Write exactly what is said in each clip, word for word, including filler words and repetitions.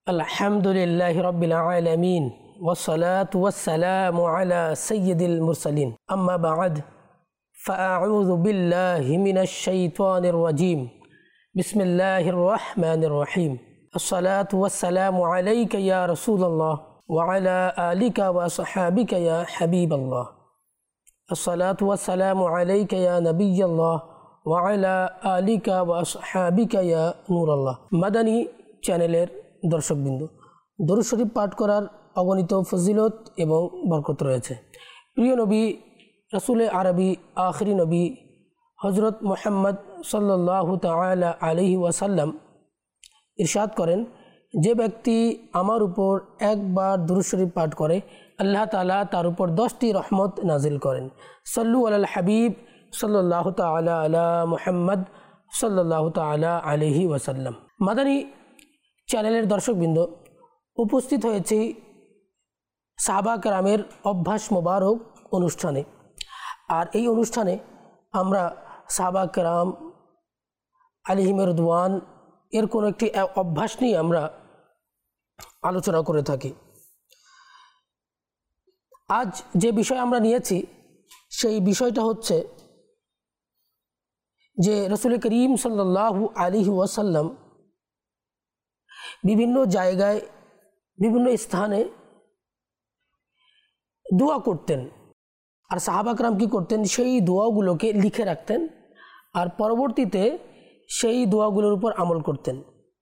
আলহামদুলিল্লাহি রাব্বিল আলামিন ওয়াসসালাতু ওয়াসসালামু আলা সাইয়্যিদিল মুরসালিন আম্মা বা'দ ফাআউযু বিল্লাহি মিনাশ শাইতানির রাজীম বিসমিল্লাহির রহমানির রহিম আসসালাতু ওয়াসসালামু আলাইকা ইয়া রাসূলুল্লাহ ওয়া আলা আলিকা ওয়া আসহাবিকা ইয়া হাবিবাল্লাহ আসসালাতু ওয়াসসালামু আলাইকা ইয়া নবিয়্যাল্লাহ ওয়া আলা আলিকা ওয়া আসহাবিকা ইয়া নূরাল্লাহ। মাদানী চ্যানেলের দর্শকবৃন্দ, দরুদ শরীফ পাঠ করার অগণিত ফজিলত এবং বরকত রয়েছে। প্রিয় নবী রাসূল আরবি আখিরি নবী হযরত মুহাম্মদ সাল্লাল্লাহু তাআলা আলাইহি ওয়াসাল্লাম ইরশাদ করেন, যে ব্যক্তি আমার উপর একবার দরুদ শরীফ পাঠ করে আল্লাহ তাআলা তার উপর দশটি রহমত নাজিল করেন। সাল্লু আলাল হাবিব সাল্লাল্লাহু তাআলা আলা মুহাম্মদ সাল্লাল্লাহু তাআলা আলাইহি ওয়াসাল্লাম। মাদানী চ্যানেলের দর্শকবৃন্দ, উপস্থিত হয়েছি সাহাবা কেরামের অভ্যাস মোবারক অনুষ্ঠানে। আর এই অনুষ্ঠানে আমরা সাহাবা কেরাম আলাইহিম রিদওয়ান এর কোনো একটি অভ্যাস নিয়ে আমরা আলোচনা করে থাকি। আজ যে বিষয় আমরা নিয়েছি সেই বিষয়টা হচ্ছে যে রাসূল করিম সাল্লাল্লাহু আলাইহি ওয়াসাল্লাম বিভিন্ন জায়গায় বিভিন্ন স্থানে দোয়া করতেন, আর সাহাবা কেরাম কী করতেন, সেই দোয়াগুলোকে লিখে রাখতেন আর পরবর্তীতে সেই দোয়াগুলোর উপর আমল করতেন।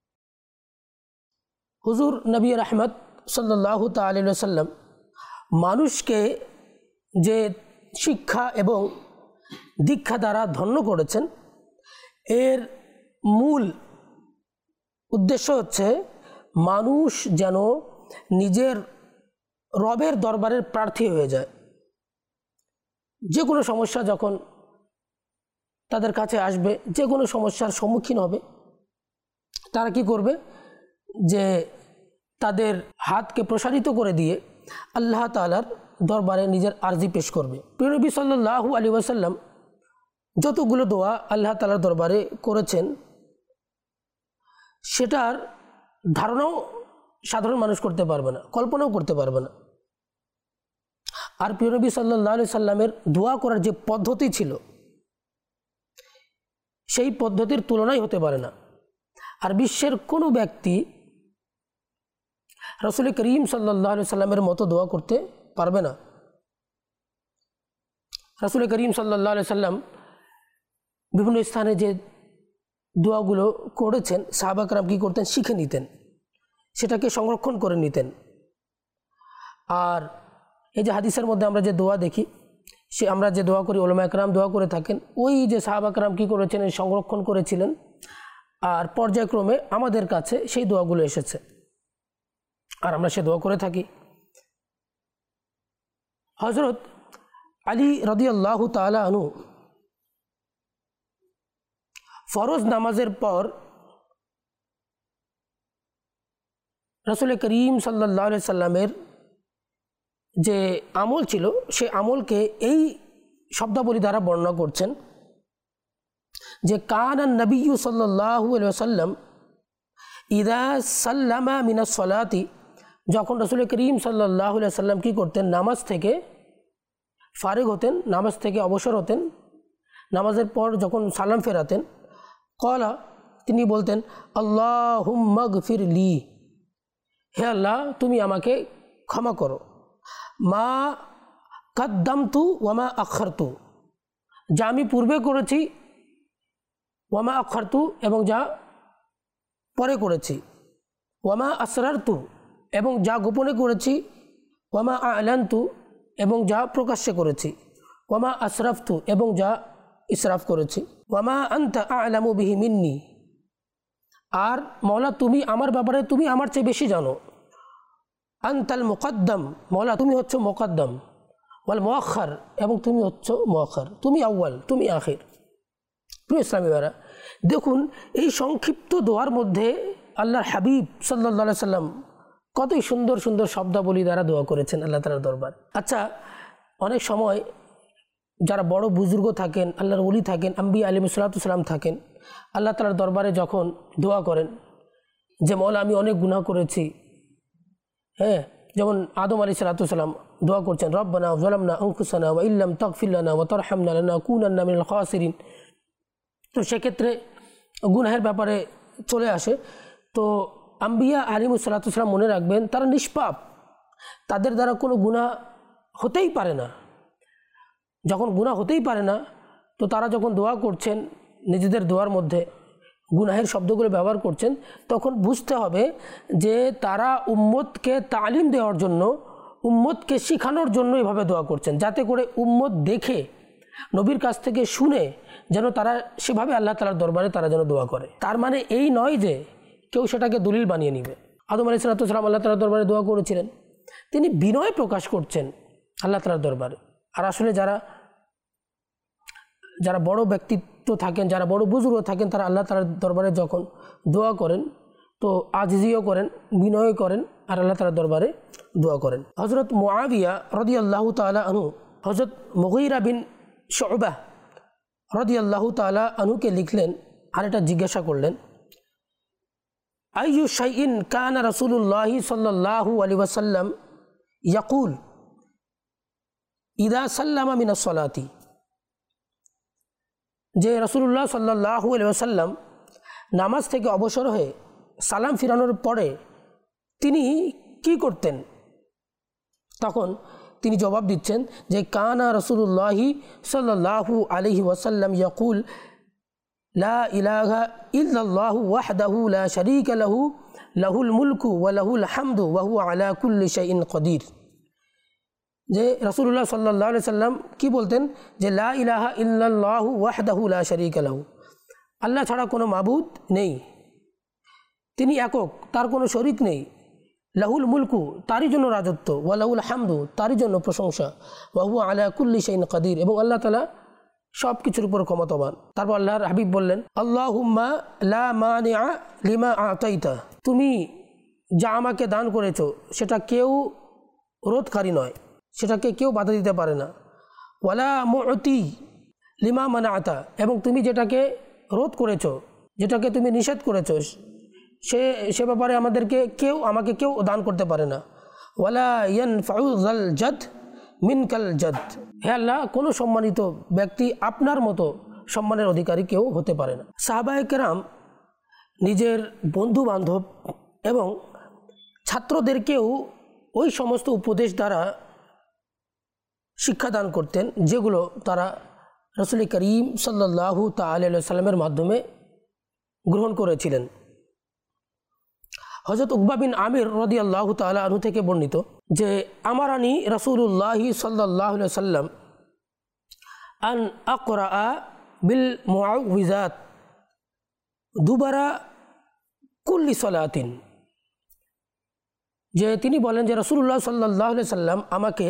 হুজুর নবী রাহমত সাল্লাল্লাহু তাআলা আলাইহি ওয়াসাল্লাম মানুষকে যে শিক্ষা এবং দীক্ষা দ্বারা ধন্য করেছেন, এর মূল উদ্দেশ্য হচ্ছে মানুষ যেন নিজের রবের দরবারের প্রার্থী হয়ে যায়। যে কোনো সমস্যা যখন তাদের কাছে আসবে, যে কোনো সমস্যার সম্মুখীন হবে, তারা কি করবে, যে তাদের হাতকে প্রসারিত করে দিয়ে আল্লাহ তাআলার দরবারে নিজের আরজি পেশ করবে। প্রিয় নবী সাল্লাল্লাহু আলাইহি ওয়াসাল্লাম যতগুলো দোয়া আল্লাহ তাআলার দরবারে করেছেন, সেটার ধারণাও সাধারণ মানুষ করতে পারবে না, কল্পনাও করতে পারবে না। আর প্রিয় নবী সাল্লাল্লাহু আলাইহি সাল্লামের দোয়া করার যে পদ্ধতি ছিল, সেই পদ্ধতির তুলনাই হতে পারে না। আর বিশ্বের কোনো ব্যক্তি রাসূল করিম সাল্লাল্লাহু আলাইহি সাল্লামের মতো দোয়া করতে পারবে না। রাসূল করিম সাল্লাল্লাহু আলাইহি সাল্লাম বিভিন্ন স্থানে যে দোয়াগুলো করেছেন, সাহাবা কেরাম কী করতেন, শিখে নিতেন, সেটাকে সংরক্ষণ করে নিতেন। আর এই যে হাদিসের মধ্যে আমরা যে দোয়া দেখি, সে আমরা যে দোয়া করি, উলামা কেরাম দোয়া করে থাকেন, ওই যে সাহাবা কেরাম কী করেছেন, সংরক্ষণ করেছিলেন, আর পর্যায়ক্রমে আমাদের কাছে সেই দোয়াগুলো এসেছে আর আমরা সে দোয়া করে থাকি। হযরত আলী রাদিয়াল্লাহু তাআলা আনহু ফরজ নামাজের পর রাসূল করিম সাল্লাল্লাহু আলাইহি সাল্লামের যে আমল ছিল, সে আমলকে এই শব্দাবলী দ্বারা বর্ণনা করছেন যে কানা নবিয়্যু সাল্লাল্লাহু আলাইহি ওয়াসাল্লাম ইযা সাল্লামা মিনাস সালাতি, যখন রাসূল করিম সাল্লাল্লাহু আলাইহি সাল্লাম কী করতেন, নামাজ থেকে ফারিগ হতেন, নামাজ থেকে অবসর হতেন, নামাজের পর যখন সালাম ফেরাতেন, কলা, তিনি বলতেন, আল্লাহুম্মা গফির লি, হে আল্লাহ তুমি আমাকে ক্ষমা করো, মা কদ্দামতু ওয়ামা আখারতু, যা আমি পূর্বে করেছি, ওয়ামা আখারতু এবং যা পরে করেছি, ওয়ামা আসরারতু এবং যা গোপনে করেছি, ওয়ামা আ'লানতু এবং যা প্রকাশ্যে করেছি, ওয়ামা আসরাফতু এবং যা ইসরাফ করেছি, ওয়ামা আনতা আ'লামু বিহি মিন্নি, আর মওলা তুমি আমার ব্যাপারে তুমি আমার চেয়ে বেশি জানো, আনতাল মুকদ্দম, মওলা তুমি হচ্ছ মুকদ্দম, ওয়াল মুআখার এবং তুমি হচ্ছ মুআখার, তুমি আউয়াল তুমি আখির। প্রিয় ইসলামী ভাইরা, দেখুন এই সংক্ষিপ্ত দোয়ার মধ্যে আল্লাহর হাবিব সাল্লাল্লাহু আলাইহি সাল্লাম কতই সুন্দর সুন্দর শব্দাবলী দ্বারা দোয়া করেছেন আল্লাহ তাআলার দরবার। আচ্ছা, অনেক সময় যারা বড় বুজুর্গ থাকেন, আল্লাহর ওলি থাকেন, আম্বিয়া আলাইহিস সালাতু ওয়াস সালাম থাকেন, আল্লাহ তাআলার দরবারে যখন দোয়া করেন, যে মওলা আমি অনেক গুনাহ করেছি, হ্যাঁ, যেমন আদম আলাইহিস সালাম দোয়া করছেন রব্বানা যালামনা আনফুসানা ওয়া ইল্লাম তাগফির লানা ওয়া তারহামনা লানাকুনান্না মিনাল খাসিরিন। তো সেক্ষেত্রে গুনাহের ব্যাপারে চলে আসে। তো আম্বিয়া আলাইহিস সালাম মনে রাখবেন তারা নিষ্পাপ, তাদের দ্বারা কোনো গুনাহ হতেই পারে না। যখন গুনাহ হতেই পারে না, তো তারা যখন দোয়া করছেন নিজেদের দোয়ার মধ্যে গুনাহের শব্দগুলো ব্যবহার করছেন, তখন বুঝতে হবে যে তারা উম্মতকে তালিম দেওয়ার জন্য, উম্মতকে শেখানোর জন্য এভাবে দোয়া করছেন, যাতে করে উম্মত দেখে নবীর কাছ থেকে শুনে যেন তারা সেভাবে আল্লাহ তাআলার দরবারে তারা যেন দোয়া করে। তার মানে এই নয় যে কেউ সেটাকে দলিল বানিয়ে নেবে। আদম আলাইহিস সালাম আল্লাহ তাআলার দরবারে দোয়া করেছিলেন, তিনি বিনয় প্রকাশ করছেন আল্লাহ তাআলার দরবারে। আর আসলে যারা যারা বড় ব্যক্তিত্ব থাকেন, যারা বড় বুজুর্গ থাকেন, তারা আল্লাহ তাআলার দরবারে যখন দোয়া করেন তো আজিজিও করেন, বিনয় করেন, আর আল্লাহ তাআলার দরবারে দোয়া করেন। হযরত মুআবিয়া রাদিয়াল্লাহু তাআলা আনহু হযরত মুগীরা বিন শু'বাহ রাদিয়াল্লাহু তাআলা আনহুকে লিখলেন আর এটা জিজ্ঞাসা করলেন, আইয়ু শাইইন কানা রাসূলুল্লাহি সাল্লাল্লাহু আলাইহি ওয়াসাল্লাম ইয়াকুল ইদা সাল্লামা মিনাস সালাতি, যে রাসূলুল্লাহ সাল্লাল্লাহু আলাইহি ওয়াসাল্লাম নামাজ থেকে অবসর হয়ে সালাম ফিরানোর পরে তিনি কি করতেন? তখন তিনি জবাব দিচ্ছেন যে কানা রাসূলুল্লাহি সাল্লাল্লাহু আলাইহি ওয়াসাল্লাম ইয়াকুল লা ইলাহা ইল্লাল্লাহু ওয়াহদাহু লা শারীকা লাহু লাহুল মুলকু ওয়া লাহুল হামদু ওয়া হুয়া আলা কুল্লি শাইইন কাদির। যে রাসূলুল্লাহ সাল্লাল্লাহু আলাইহি সাল্লাম কি বলতেন যে লা ইলাহা ইল্লাল্লাহু ওয়াহদাহু লা শারীকা লাহু, আল্লাহ ছাড়া কোনো মাবুদ নেই, তিনি একক, তার কোনো শরীক নেই। লাহুল মুলকু, তারই জন্য রাজত্ব, ওয়া লাহুল হামদু, তারই জন্য প্রশংসা, ওয়া হুয়া আলা কুল্লি শাইইন কাদির, এবং আল্লাহ তাআলা সব কিছুর উপর ক্ষমতাবান। তারপর আল্লাহর হাবিব বললেন আল্লাহুম্মা লা মানিআ লিমা আতাইতা, তুমি যা আমাকে দান করেছো সেটা কেউ রোধকারী নয়, সেটাকে কেউ বাধা দিতে পারে না। ওয়ালা মু'তি লিমা মানাআতা, এবং তুমি যেটাকে রোধ করেছো, যেটাকে তুমি নিষেধ করেছো, সে সে ব্যাপারে আমাদেরকে কেউ আমাকে কেউ দান করতে পারে না। ওয়ালা ইয়ানফাউ যাল জাদ মিনকাল জাদ, হে আল্লাহ কোনো সম্মানিত ব্যক্তি আপনার মতো সম্মানের অধিকারী কেউ হতে পারে না। সাহাবায়ে কেরাম নিজের বন্ধু বান্ধব এবং ছাত্রদেরকেও ওই সমস্ত উপদেশ দ্বারা শিক্ষাদান করতেন যেগুলো তারা রাসূল করিম সাল্লাল্লাহু তাআলা আলাইহি ওয়াসাল্লামের মাধ্যমে গ্রহণ করেছিলেন। হযরত উকবা বিন আমির রাদিয়াল্লাহু তাআলা আনহু থেকে বর্ণিত যে আমারানি রাসূলুল্লাহি সাল্লাল্লাহু আলাইহি ওয়াসাল্লাম আন আকরা বিল মুআউযিজাত দুবারা কুল্লি সালাতিন, যে তিনি বলেন যে রাসূলুল্লাহ সাল্লাল্লাহু আলাইহি ওয়াসাল্লাম আমাকে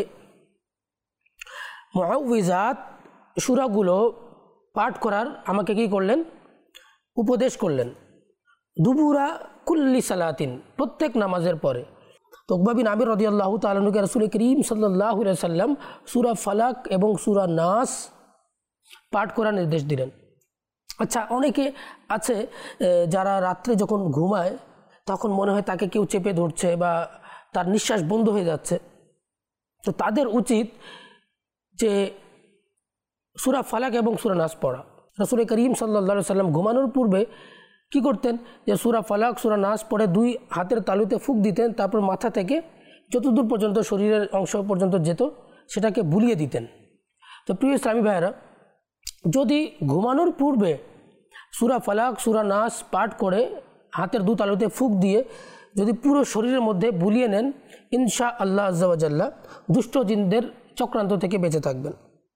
মুআউযিজাত সূরাগুলো পাঠ করার আমাকে কি করলেন? উপদেশ করলেন। দুবুরা কুল্লি সালাতিন, প্রত্যেক নামাজের পরে। তো উকবা বিন আমির রাদিয়াল্লাহু তাআলা আনহুকে রাসূল করিম সাল্লাল্লাহু আলাইহি ওয়াসাল্লাম সূরা ফালাক এবং সূরা নাস পাঠ করার নির্দেশ দিলেন। আচ্ছা, অনেকে আছে যারা রাত্রে যখন ঘুমায় তখন মনে হয় তাকে কেউ চেপে ধরছে বা তার নিঃশ্বাস বন্ধ হয়ে যাচ্ছে, তো তাদের উচিত যে সূরা ফালাক এবং সূরা নাস পড়া। রাসূল করিম সাল্লাল্লাহু আলাইহি ওয়াসাল্লাম ঘুমানোর পূর্বে কি করতেন যে সূরা ফালাক সূরা নাস পড়ে দুই হাতের তালুতে ফুঁক দিতেন, তারপর মাথা থেকে যতদূর পর্যন্ত শরীরের অংশ পর্যন্ত যেত সেটাকে বুলিয়ে দিতেন। তো প্রিয় ইসলামী ভাইয়েরা, যদি ঘুমানোর পূর্বে সূরা ফালাক সূরা নাস পাঠ করে হাতের দু তালুতে ফুঁক দিয়ে যদি পুরো শরীরের মধ্যে বুলিয়ে নেন, ইনশাআল্লাহ আজ্জা ওয়া জাল্লা দুষ্ট জিনদের চক্রান্ত থেকে বেঁচে থাকবেন।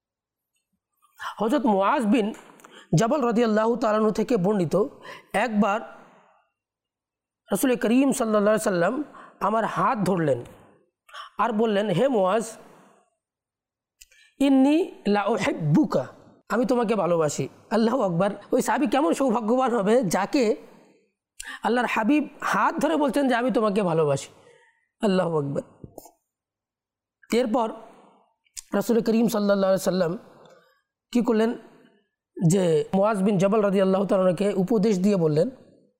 হযরত মুআজ বিন জাবাল রাদিয়াল্লাহু তাআলা আনহু থেকে বর্ণিত, একবার রাসূল করিম সাল্লাল্লাহু আলাইহি সাল্লাম আমার হাত ধরলেন আর বললেন, হে মুআজ, ইন্নী লা উহিব্বুকা, আমি তোমাকে ভালোবাসি। আল্লাহু আকবার! ওই সাহাবী কেমন সৌভাগ্যবান হবে যাকে আল্লাহর হাবিব হাত ধরে বলছেন যে আমি তোমাকে ভালোবাসি। আল্লাহু আকবার! এরপর রাসূল করিম সাল্লাল্লাহু আলাইহি সাল্লাম কি করলেন যে মুআজ বিন জাবাল রাদিয়াল্লাহু তাআলাকে উপদেশ দিয়ে বললেন,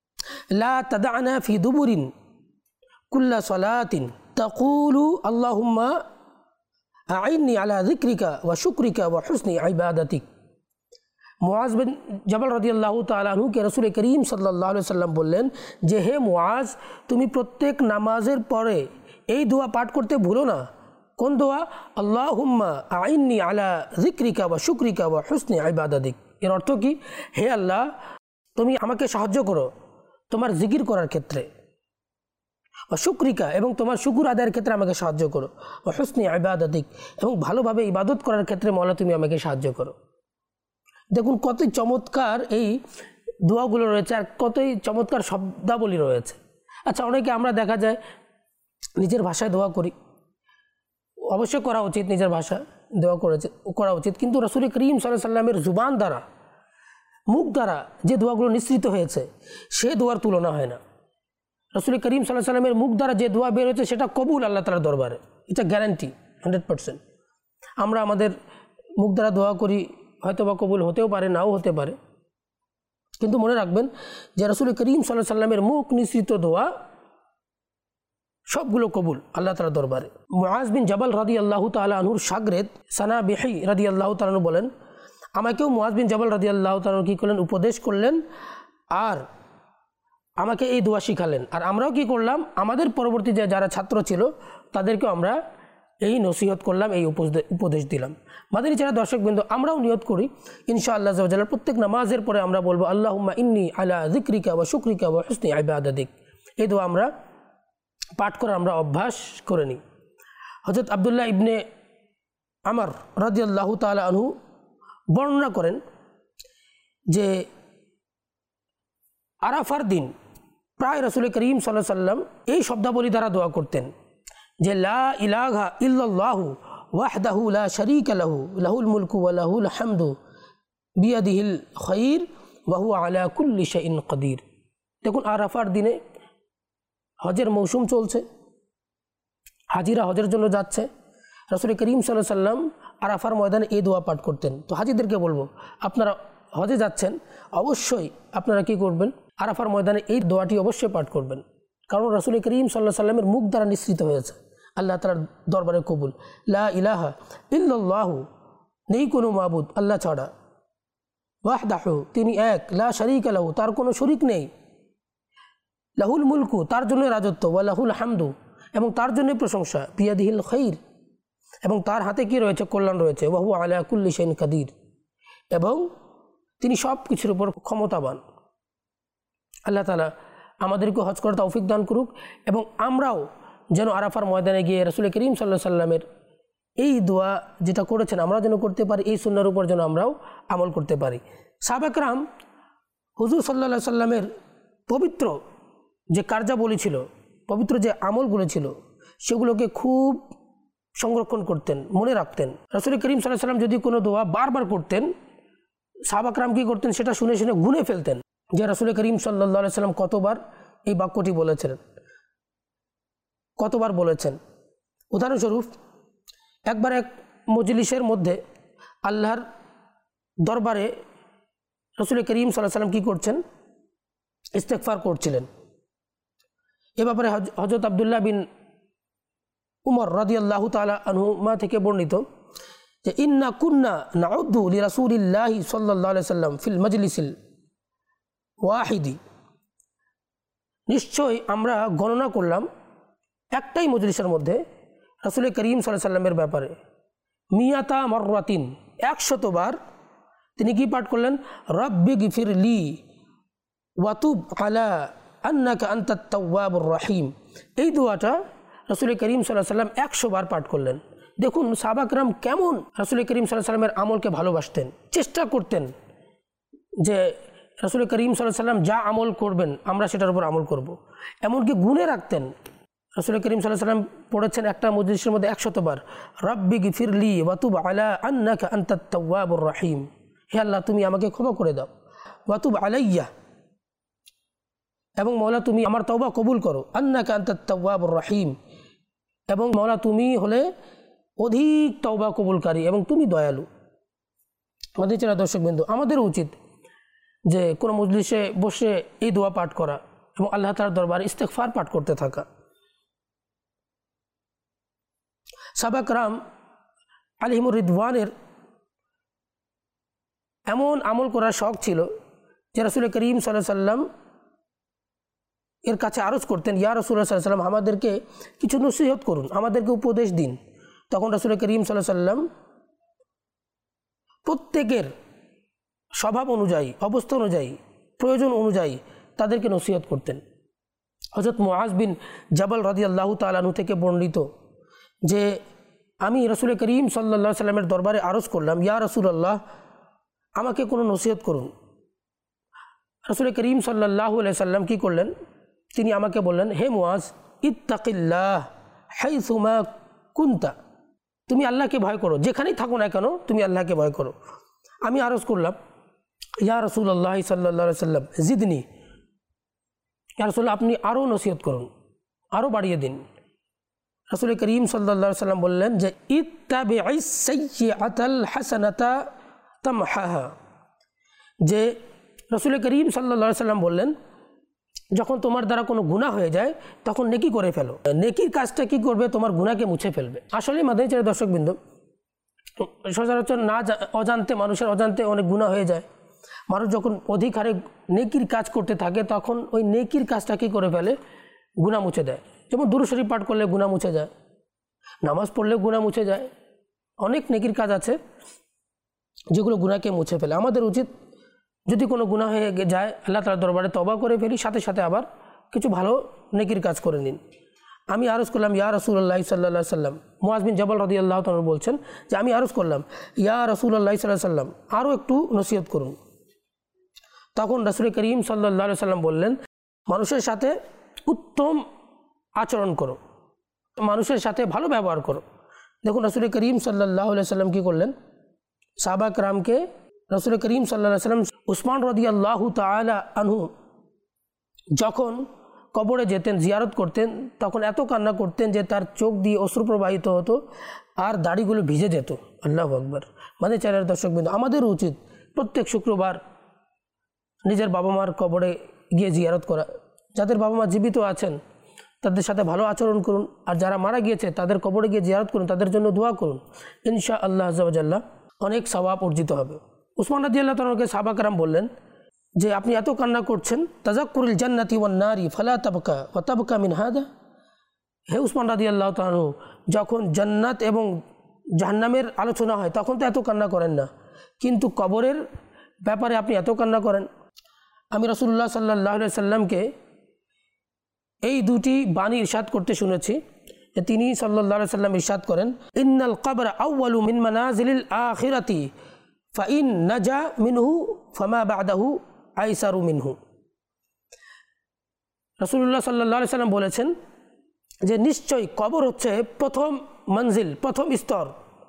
লা তাদা'না ফি দুবুরিন কুল্লা সালাতিন তাকুলু আল্লাহুম্মা আইন্নি আলা যিকরিকা ওয়া শুকরিকা ওয়া হুসনি ইবাদাতিক। মুআজ বিন জাবাল রাদিয়াল্লাহু তাআলা আনহুকে রাসূল করিম সাল্লাল্লাহু আলাইহি সাল্লাম বললেন যে হে মুআজ, তুমি প্রত্যেক নামাজের পরে এই দোয়া পাঠ করতে ভুলো না। কোন দোয়া? আল্লাহুম্মা আইন্নি আলা যিকরিকা ওয়া শুকরিকা ওয়া হুসনি ইবাদাতিক। এর অর্থ কি? হে আল্লাহ, তুমি আমাকে সাহায্য করো তোমার জিকির করার ক্ষেত্রে, ও শুকরিকা এবং তোমার শুকুর আদায়ের ক্ষেত্রে আমাকে সাহায্য করো, ও হুসনি ইবাদাতিক এবং ভালোভাবে ইবাদত করার ক্ষেত্রে মওলা তুমি আমাকে সাহায্য করো। দেখুন কতই চমৎকার এই দোয়াগুলো রয়েছে আর কতই চমৎকার শব্দাবলী রয়েছে। আচ্ছা, অনেকে আমরা দেখা যায় নিজের ভাষায় দোয়া করি, অবশ্যই করা উচিত, নিজের ভাষা দোয়া করেছে করা উচিত, কিন্তু রাসূল করিম সাল্লাল্লাহু আলাইহি সাল্লামের জুবান দ্বারা, মুখ দ্বারা যে দোয়াগুলো নিঃসৃত হয়েছে সে দোয়ার তুলনা হয় না। রাসূল করিম সাল্লাল্লাহু আলাইহি সাল্লামের মুখ দ্বারা যে দোয়া বের হয়েছে সেটা কবুল আল্লাহ তাআলার দরবারে, এটা গ্যারান্টি হান্ড্রেড পার্সেন্ট। আমরা আমাদের মুখ দ্বারা দোয়া করি, হয়তো বা কবুল হতেও পারে, নাও হতে পারে, কিন্তু মনে রাখবেন যে রাসূল করিম সাল্লাল্লাহু আলাইহি সাল্লামের মুখ নিঃসৃত দোয়া সবগুলো কবুল আল্লাহ তাআলার দরবারে। মুআজ বিন জাবাল রাদিয়াল্লাহু তাআলা আনহুর শাগরেদ সানাবিহি রাদিয়াল্লাহু তাআলা আনহু বলেন, আমাকেও মুআজ বিন জাবাল রাদিয়াল্লাহু তাআলা আনহু কী করলেন? উপদেশ করলেন আর আমাকে এই দোয়া শিখালেন। আর আমরাও কি করলাম? আমাদের পরবর্তী যে যারা ছাত্র ছিল তাদেরকেও আমরা এই নসিহত করলাম, এই উপদেশ দিলাম। মাদানী যারা দর্শকবৃন্দ, আমরাও নিয়ত করি ইনশাআল্লাহ আল্লাহ তাআলা প্রত্যেক নামাজের পরে আমরা বলবো আল্লাহুম্মা ইন্নী আলা যিকরিকা ওয়া শুকরিকা ওয়া হুসনি ইবাদাতিক। এই দোয়া আমরা পাঠ করে আমরা অভ্যাস করে নিই। হযরত আব্দুল্লাহ ইবনে আমর রাদিয়াল্লাহু তাআলা আনহু বর্ণনা করেন যে আরাফার দিন প্রায় রাসূল করিম সাল্লাল্লাহু আলাইহি সাল্লাম এই শব্দাবলী দ্বারা দোয়া করতেন যে লা ইলাহা ইল্লাল্লাহু ওয়াহদাহু লা শারীকা লাহু লাহুল মুলকু ওয়া লাহুল হামদু বিয়াদিহিল খায়র ওয়া হুয়া আলা কুল্লি শাইইন কাদির। দেখুন, আরাফার দিনে হজের মৌসুম চলছে, হাজিরা হজের জন্য যাচ্ছে। রাসূল করিম সাল্লাল্লাহু আলাইহি সাল্লাম আরাফার ময়দানে এই দোয়া পাঠ করতেন। তো হাজিদেরকে বলবো, আপনারা হজে যাচ্ছেন, অবশ্যই আপনারা কি করবেন? আরাফার ময়দানে এই দোয়াটি অবশ্যই পাঠ করবেন, কারণ রাসূল করিম সাল্লাল্লাহু আলাইহি সাল্লামের মুখ দ্বারা নিঃসৃত হয়েছে আল্লাহ তাআলার দরবারে কবুল। লা ইলাহা ইল্লাল্লাহু, নেই কোনো মাবুদ আল্লাহ ছাড়া, ওয়াহদাহু, তিনি এক, লা শারীকা লাহু, তার কোনো শরীক নেই, লাহুল মুলকু, তার জন্য রাজত্ব, ওয়া লাহুল হামদু, এবং তার জন্য প্রশংসা, বিয়াদিহিল খায়র, এবং তার হাতে কি রয়েছে? কল্যাণ রয়েছে, ওয়া হুয়া আলা কুল্লি শাইইন কাদির, এবং তিনি সব কিছুর উপর ক্ষমতাবান। আল্লাহ তাআলা আমাদেরকে হজ করার তৌফিক দান করুক, এবং আমরাও যেন আরাফার ময়দানে গিয়ে রাসূল করিম সাল্লাল্লাহু আলাইহি সাল্লামের এই দোয়া যেটা করেছেন আমরা যেন করতে পারি, এই সুন্নাহর উপর যেন আমরাও আমল করতে পারি। সাহাবা কেরাম হুজুর সাল্লাল্লাহু আলাইহি সাল্লামের পবিত্র যে কার্যাবলী ছিল, পবিত্র যে আমলগুলো ছিল, সেগুলোকে খুব সংরক্ষণ করতেন, মনে রাখতেন। রাসূল করিম সাল্লাল্লাহু আলাইহি সাল্লাম যদি কোনো দোয়া বারবার করতেন, সাহাবা কেরাম কী করতেন? সেটা শুনে শুনে গুনে ফেলতেন যে রাসূল করিম সাল্লাল্লাহু আলাইহি সাল্লাম কতবার এই বাক্যটি বলেছেন, কতবার বলেছেন। উদাহরণস্বরূপ, একবার এক মজলিসের মধ্যে আল্লাহর দরবারে রাসূল করিম সাল্লাল্লাহু আলাইহি সাল্লাম কী করছেন? ইস্তেগফার করছিলেন। এ ব্যাপারে হযরত আব্দুল্লাহ বিন উমর রাদিয়াল্লাহু তাআলা আনহুমা থেকে বর্ণিত যে ইন্না কুন্না নাউদ্দু লিরাসূলিল্লাহি সাল্লাল্লাহু আলাইহি সাল্লাম ফিল মাজলিসিল ওয়াহিদি, নিশ্চয় আমরা গণনা করলাম একটাই মজলিসের মধ্যে রাসূল করিম সাল্লাল্লাহু আলাইহি সাল্লামের ব্যাপারে মিয়াতা মাররাতিন, একশতবার তিনি কি পাঠ করলেন? রব্বি গফিরলি ওয়াতুব আলা আন্নাকা আনতাত তাওয়াবুর রহিম। এই দোয়াটা রাসূল করিম সাল্লাল্লাহু আলাইহি সাল্লাম একশো বার পাঠ করলেন। দেখুন সাহাবা কেরাম কেমন রাসূল করিম সাল্লাল্লাহু আলাইহি সাল্লামের আমলকে ভালোবাসতেন, চেষ্টা করতেন যে রাসূল করিম সাল্লাল্লাহু আলাইহি সাল্লাম যা আমল করবেন আমরা সেটার উপর আমল করব। এমনকি গুণে রাখতেন। রাসূল করিম সাল্লাল্লাহু আলাইহি সাল্লাম পড়েছেন একটা মজলিসের মধ্যে একশতবার রব্বি গফিরলি ওয়াতুব আলা আন্নাকা আনতাত তাওয়াবুর রহিম, হে আল্লাহ তুমি আমাকে ক্ষমা করে দাও, ওয়াতুব আলাইয়া, এবং মওলা তুমি আমার তওবা কবুল করো, আন্নাকা আনতাত তাওয়াবুর রহিম, এবং মওলা তুমি হলে অধিক তওবা কবুলকারী এবং তুমি দয়ালু। আমাদের যারা দর্শকবৃন্দ, আমাদের উচিত যে কোনো মজলিসে বসে এই দোয়া পাঠ করা, এবং আল্লাহ তাআলার দরবারে ইস্তেগফার পাঠ করতে থাকা। সাহাবা কেরাম আলাইহিমুর রিদওয়ানের এমন আমল করার শখ ছিল যে রাসূল করিম সাল্লাল্লাহু আলাইহি সাল্লাম এর কাছে আরজ করতেন, ইয়া রাসূলুল্লাহ সাল্লাল্লাহু আলাইহি সাল্লাম আমাদেরকে কিছু নসিহত করুন, আমাদেরকে উপদেশ দিন। তখন রাসূল করিম সাল্লাল্লাহু আলাইহি সাল্লাম প্রত্যেকের স্বভাব অনুযায়ী, অবস্থা অনুযায়ী, প্রয়োজন অনুযায়ী তাদেরকে নসিহত করতেন। হযরত মুআজ বিন জাবাল রাদিয়াল্লাহু তাআলা আনহু থেকে বর্ণিত যে আমি রাসূল করিম সাল্লাল্লাহু আলাইহি সাল্লামের দরবারে আরজ করলাম, ইয়া রাসূলুল্লাহ আমাকে কোনো নসিহত করুন। রাসূল করিম সাল্লাল্লাহু আলাইহি সাল্লাম কি করলেন, তিনি আমাকে বললেন, হে মুআজ ইত্তাকিল্লাহ হাইসুমা কুনতা, তুমি আল্লাহকে ভয় করো, যেখানেই থাকো না কেন তুমি আল্লাহকে ভয় করো। আমি আরজ করলাম, ইয়া রাসূলুল্লাহ সাল্লাল্লাহু আলাইহি সাল্লাম জিদনি, ইয়া রাসূলুল্লাহ আপনি আরও নসিহত করুন, আরও বাড়িয়ে দিন। রাসূল করিম সাল্লাল্লাহু আলাইহি সাল্লাম বললেন যে ইত্তাবিইস সাইয়্যাতাল হাসানাতা তামহাহা, যে রাসূল করিম সাল্লাল্লাহু আলাইহি সাল্লাম বললেন যখন তোমার দ্বারা কোনো গুনাহ হয়ে যায় তখন নেকি করে ফেলো, নেকির কাজটা কি করবে, তোমার গুনাহকে মুছে ফেলবে। আসলে মাদানী চ্যানেলের দর্শকবৃন্দ, সচরাচর না অজান্তে, মানুষের অজান্তে অনেক গুনাহ হয়ে যায়। মানুষ যখন অধিক হারে নেকির কাজ করতে থাকে তখন ওই নেকির কাজটা কি করে ফেলে, গুনাহ মুছে দেয়। যেমন দুরূদ শরীফ পাঠ করলে গুনাহ মুছে যায়, নামাজ পড়লে গুনাহ মুছে যায়, অনেক নেকির কাজ আছে যেগুলো গুনাহকে মুছে ফেলে। আমাদের উচিত যদি কোনো গুনাহ হয়ে যায় আল্লাহ তাআলার দরবারে তওবা করে ফেলি, সাথে সাথে আবার কিছু ভালো নেকির কাজ করে নিন। আমি আরজ করলাম, ইয়া রাসূলুল্লাহ সাল্লাল্লাহু আলাইহি সাল্লাম, মুআজ বিন জাবাল রাদিয়াল্লাহু তাআলা বলছেন যে আমি আরজ করলাম, ইয়া রাসূলুল্লাহ সাল্লাল্লাহু আলাইহি সাল্লাম আরও একটু নসিহত করুন। তখন রাসূল করিম সাল্লাল্লাহু আলাইহি সাল্লাম বললেন, মানুষের সাথে উত্তম আচরণ করো, মানুষের সাথে ভালো ব্যবহার করো। দেখুন রাসূল করিম সাল্লাল্লাহু আলাইহি সাল্লাম কী করলেন, সাহাবা কেরামকে, রাসূল করিম সাল্লাল্লাহু আলাইহি সাল্লাম উসমান রাদিয়াল্লাহু তাআলা আনহু যখন কবরে যেতেন, জিয়ারত করতেন, তখন এত কান্না করতেন যে তার চোখ দিয়ে অশ্রু প্রবাহিত হতো আর দাড়িগুলো ভিজে যেত। আল্লাহু আকবার। মানে চ্যানেলের দর্শকবৃন্দ, আমাদের উচিত প্রত্যেক শুক্রবার নিজের বাবা মার কবরে গিয়ে জিয়ারত করা। যাদের বাবা মা জীবিত আছেন তাদের সাথে ভালো আচরণ করুন, আর যারা মারা গিয়েছে তাদের কবরে গিয়ে জিয়ারত করুন, তাদের জন্য দোয়া করুন, ইনশাআল্লাহ আযজা ওয়া জাল্লা অনেক সওয়াব অর্জিত হবে। উসমান রাদিয়াল্লাহু তাআলাকে সাহাবা কেরাম বললেন যে আপনি এত কান্না করছেন, তাযাক্কুরুল জান্নাতি ওয়ান নারি ফালা তাবকা ওয়া তাবকা মিন হাদা, হে উসমান রাদিয়াল্লাহু তাআলা যখন জান্নাত এবং জাহান্নামের আলোচনা হয় তখন তো এত কান্না করেন না, কিন্তু কবরের ব্যাপারে আপনি এত কান্না করেন। আমি রাসূলুল্লাহ সাল্লাল্লাহু আলাইহি সাল্লামকে এই দুটি বাণী ইরশাদ করতে শুনেছি। তিনি সাল্লাল্লাহু আলাইহি সাল্লাম ইরশাদ করেন, ইন্নাল কবর আউয়ালু মিন মানাজিলিল আখিরাতি ফাইন নাজা মিনহু ফামা বাদাহু আইসারু মিনহু। রাসূলুল্লাহ সাল্লাল্লাহু আলাইহি সাল্লাম বলেছেন যে নিশ্চয়ই কবর হচ্ছে প্রথম মঞ্জিল, প্রথম স্তর,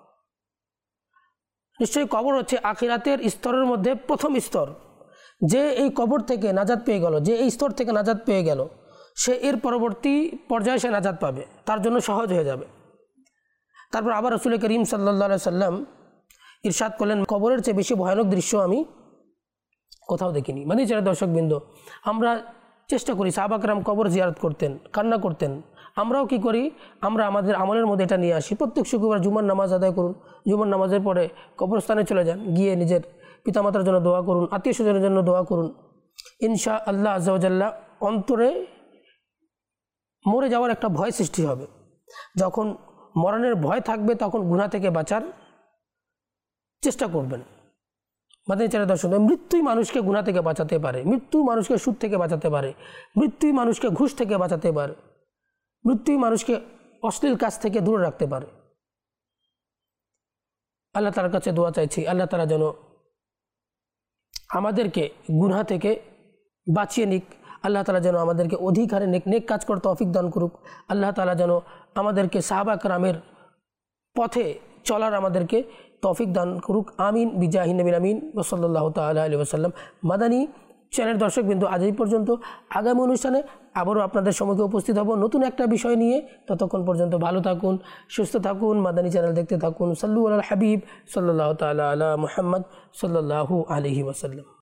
নিশ্চয়ই কবর হচ্ছে আখিরাতের স্তরের মধ্যে প্রথম স্তর। যে এই কবর থেকে নাজাত পেয়ে গেল, যে এই স্তর থেকে নাজাত পেয়ে গেল, সে এর পরবর্তী পর্যায়ে সে নাজাত পাবে, তার জন্য সহজ হয়ে যাবে। তারপর আবার রাসূল করিম সাল্লাল্লাহু আলাইহি সাল্লাম ইরশাদ করলেন, কবরের চেয়ে বেশি ভয়ানক দৃশ্য আমি কোথাও দেখিনি। মানে যারা দর্শকবৃন্দ, আমরা চেষ্টা করি, সাহাবা কেরাম কবর জিয়ারত করতেন, কান্না করতেন, আমরাও কি করি, আমরা আমাদের আমলের মধ্যে এটা নিয়ে আসি। প্রত্যেক শুক্রবার জুমার নামাজ আদায় করুন, জুমার নামাজের পরে কবরস্থানে চলে যান, গিয়ে নিজের পিতামাতার জন্য দোয়া করুন, আত্মীয় স্বজনের জন্য দোয়া করুন। ইনশাআল্লাহ আযজা ওয়া জাল্লা অন্তরে মরে যাওয়ার একটা ভয় সৃষ্টি হবে। যখন মরণের ভয় থাকবে তখন গুনাহ থেকে বাঁচার চেষ্টা করবেন। মাদানী চ্যানেলের দর্শক, মৃত্যুই মানুষকে গুনাহ থেকে বাঁচাতে পারে, মৃত্যু মানুষকে সুদ থেকে বাঁচাতে পারে, মৃত্যুই মানুষকে ঘুষ থেকে বাঁচাতে পারে, মৃত্যুই মানুষকে অশ্লীল কাজ থেকে দূরে রাখতে পারে। আল্লাহ তাআলার কাছে দোয়া চাইছি, আল্লাহ তাআলা যেন আমাদেরকে গুনাহ থেকে বাঁচিয়ে নিক। আল্লাহ তাআলা যেন আমাদেরকে অধিক হারে নেক নেক কাজ করতে তৌফিক দান করুক। আল্লাহ তাআলা যেন আমাদেরকে সাহাবা কেরামের পথে চলার আমাদেরকে তৌফিক দান করুক। আমিন বিজাহি নবীল আমিন ওয়া সাল্লাল্লাহু তাআলা আলাইহি ওয়াসাল্লাম। মাদানী চ্যানেল দর্শকবৃন্দ, আজ এই পর্যন্ত। আগামী অনুষ্ঠানে আবারও আপনাদের সম্মুখে উপস্থিত হব নতুন একটা বিষয় নিয়ে। ততক্ষণ পর্যন্ত ভালো থাকুন, সুস্থ থাকুন, মাদানী চ্যানেল দেখতে থাকুন। সাল্লু আলাল হাবিব সাল্লাল্লাহু তাআলা আলা মুহাম্মদ সাল্লাল্লাহু আলাইহি ওয়াসাল্লাম।